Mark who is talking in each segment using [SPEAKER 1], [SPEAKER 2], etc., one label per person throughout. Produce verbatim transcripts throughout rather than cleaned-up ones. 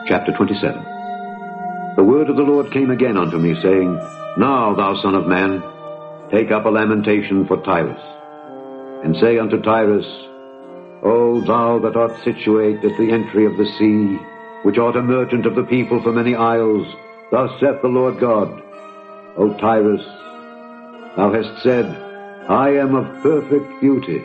[SPEAKER 1] Chapter twenty-seven. The word of the Lord came again unto me, saying, Now, thou son of man, take up a lamentation for Tyrus, and say unto Tyrus, O thou that art situate at the entry of the sea, which art a merchant of the people for many isles, thus saith the Lord God, O Tyrus, thou hast said, I am of perfect beauty.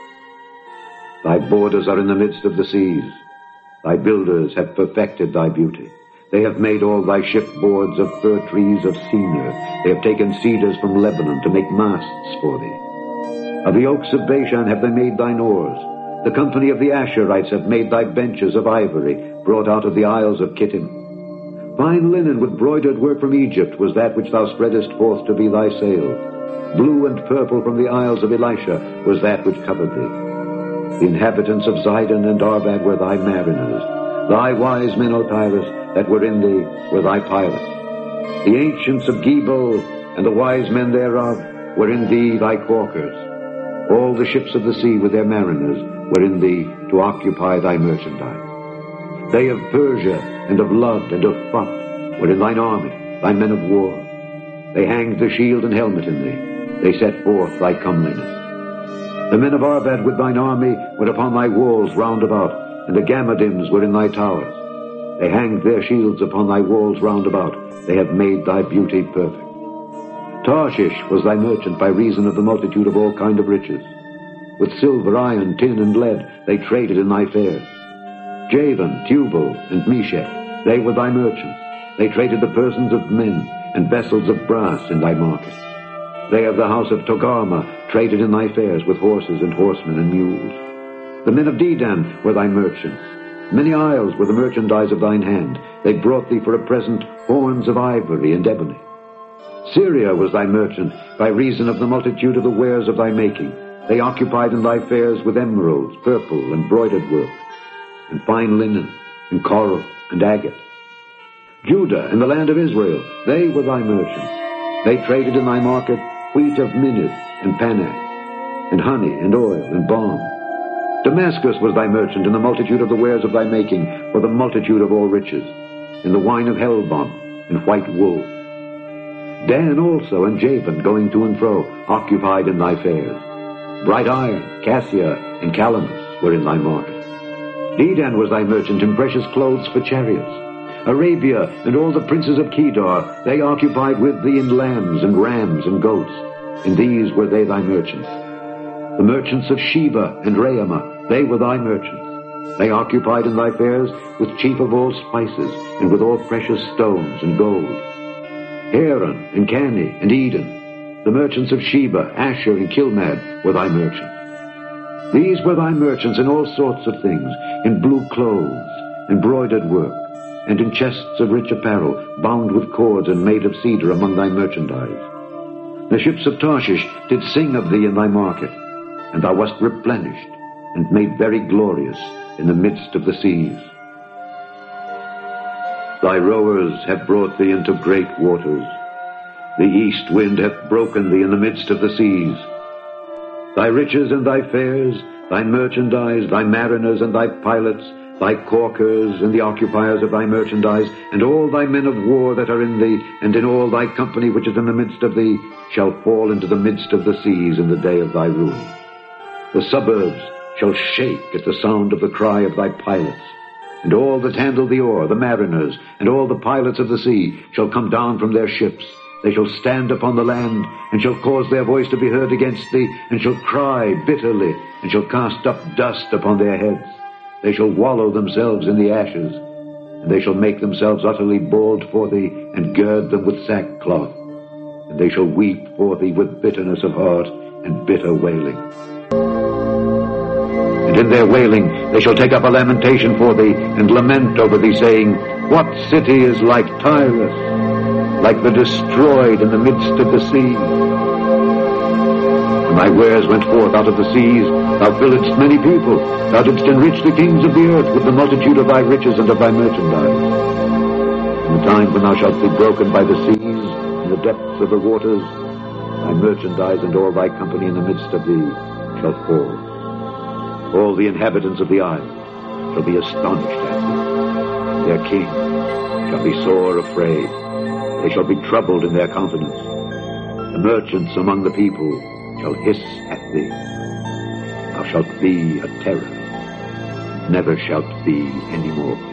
[SPEAKER 1] Thy borders are in the midst of the seas. Thy builders have perfected thy beauty. They have made all thy shipboards of fir trees of Senir. They have taken cedars from Lebanon to make masts for thee. Of the oaks of Bashan have they made thine oars. The company of the Asherites have made thy benches of ivory, brought out of the isles of Kittim. Fine linen with broidered work from Egypt was that which thou spreadest forth to be thy sail. Blue and purple from the isles of Elisha was that which covered thee. The inhabitants of Zidon and Arvad were thy mariners. Thy wise men, O Tyrus, that were in thee were thy pilots. The ancients of Gebal and the wise men thereof were in thee thy caulkers. All the ships of the sea with their mariners were in thee to occupy thy merchandise. They of Persia and of Lud and of Phut were in thine army, thy men of war. They hanged the shield and helmet in thee. They set forth thy comeliness. The men of Arvad with thine army were upon thy walls round about, and the Gammadims were in thy towers. They hanged their shields upon thy walls round about. They have made thy beauty perfect. Tarshish was thy merchant by reason of the multitude of all kind of riches. With silver, iron, tin, and lead they traded in thy fairs. Javan, Tubal, and Meshech, they were thy merchants. They traded the persons of men and vessels of brass in thy market. They of the house of Togarmah traded in thy fairs with horses and horsemen and mules. The men of Dedan were thy merchants. Many isles were the merchandise of thine hand. They brought thee for a present horns of ivory and ebony. Syria was thy merchant by reason of the multitude of the wares of thy making. They occupied in thy fairs with emeralds, purple, and broidered work, and fine linen, and coral, and agate. Judah and the land of Israel, they were thy merchants. They traded in thy market wheat of Minnith and Panath, and honey and oil and balm. Damascus was thy merchant in the multitude of the wares of thy making, for the multitude of all riches, in the wine of Helbon and white wool. Dan also and Javan, going to and fro, occupied in thy fairs. Bright iron, cassia, and calamus were in thy market. Dedan was thy merchant in precious clothes for chariots. Arabia and all the princes of Kedar, they occupied with thee in lambs and rams and goats. In these were they thy merchants. The merchants of Sheba and Raamah, they were thy merchants. They occupied in thy fairs with chief of all spices, and with all precious stones and gold. Haran and Cani and Eden, the merchants of Sheba, Asher and Kilmad, were thy merchants. These were thy merchants in all sorts of things, in blue clothes, and broidered work, and in chests of rich apparel, bound with cords and made of cedar among thy merchandise. The ships of Tarshish did sing of thee in thy market, and thou wast replenished, and made very glorious in the midst of the seas. Thy rowers have brought thee into great waters. The east wind hath broken thee in the midst of the seas. Thy riches and thy fairs, thy merchandise, thy mariners and thy pilots, thy caulkers and the occupiers of thy merchandise, and all thy men of war that are in thee, and in all thy company which is in the midst of thee, shall fall into the midst of the seas in the day of thy ruin. The suburbs shall shake at the sound of the cry of thy pilots, and all that handle the oar, the mariners, and all the pilots of the sea, shall come down from their ships. They shall stand upon the land, and shall cause their voice to be heard against thee, and shall cry bitterly, and shall cast up dust upon their heads. They shall wallow themselves in the ashes, and they shall make themselves utterly bald for thee, and gird them with sackcloth, and they shall weep for thee with bitterness of heart and bitter wailing. And in their wailing they shall take up a lamentation for thee, and lament over thee, saying, What city is like Tyrus, like the destroyed in the midst of the sea? When thy wares went forth out of the seas, thou filledst many people. Thou didst enrich the kings of the earth with the multitude of thy riches and of thy merchandise. In the time when thou shalt be broken by the seas, in the depths of the waters, thy merchandise and all thy company in the midst of thee shall fall. All the inhabitants of the isle shall be astonished at thee. their king, shall be sore afraid. They shall be troubled in their countenance. The merchants among the people shall hiss at thee. Thou shalt be a terror, never shalt be any more.